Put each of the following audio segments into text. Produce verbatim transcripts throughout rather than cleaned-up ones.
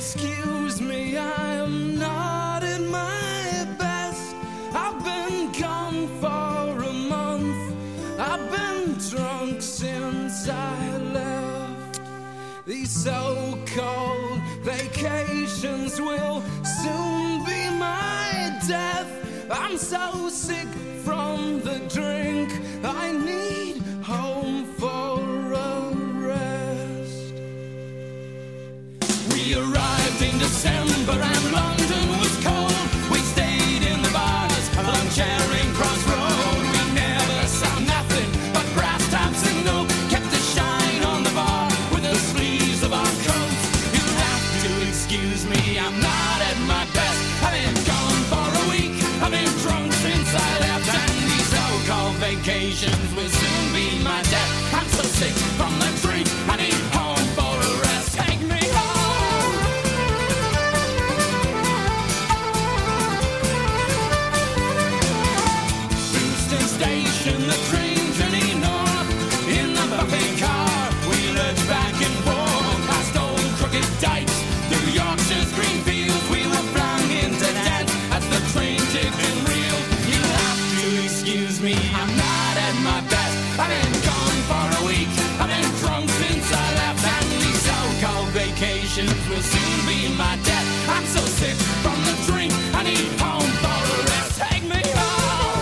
excuse me, I am not at my best. I've been gone for a month. I've been drunk since I left. These so-called vacations will soon be my death. I'm so sick from the drink, I need home for a rest. We arrived in December and London was cold. We stayed in the bars along Charing Cross Road. We never saw nothing but brass taps and oak. Kept the shine on the bar with the sleeves of our coats. You'll have to excuse me, I'm not at my best. I've been gone for a week, I've been drunk since I left. And these so-called vacations will soon be my death. I'm so sick from the drink, I need home for a rest. Take me home. Euston Station, the train journey north. In the buffet car, we lurched back and forth past old crooked dikes, through Yorkshire's green fields. We were flung into death as the train jigged and reeled. You'll have to excuse me, I'm not at my best. I've been gone for a week, I've been drunk since I left. And these so-called vacations will soon be my death. I'm so sick from the drink, I need home for a rest. Take me home.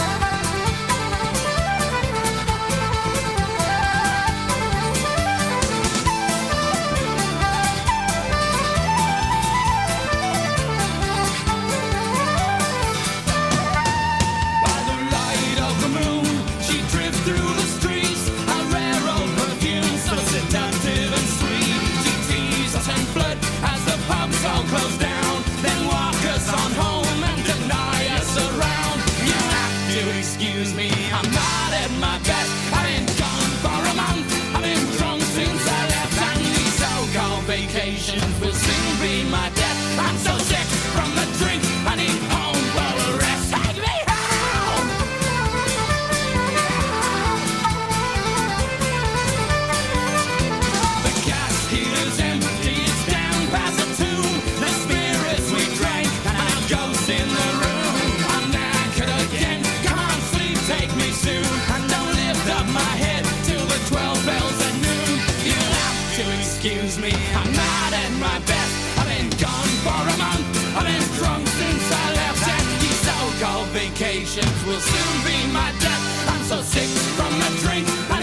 By the light of the moon, she drifts through the streets, a rare old perfume, so seductive and sweet. She teases us and flirt as the pubs all close down, then walk us on home and deny us around. You have to excuse me, I'm not at my best. I've been gone for a month, I've been drunk since I left. And these so-called vacations will soon be my death. I'm so sick from the drink, I need home for a rest. Take me home. The gas heater's empty, it's down past the tomb. The spirits we drank and our ghosts in the room. I'm knackered again, come on sleep, take me soon. And don't lift up my head till the twelve bells at noon. You'll have to excuse me, I'm not at my best. I've been gone for a month, I've been drunk since I left. And these so-called vacations will soon be my death. I'm so sick from the drink,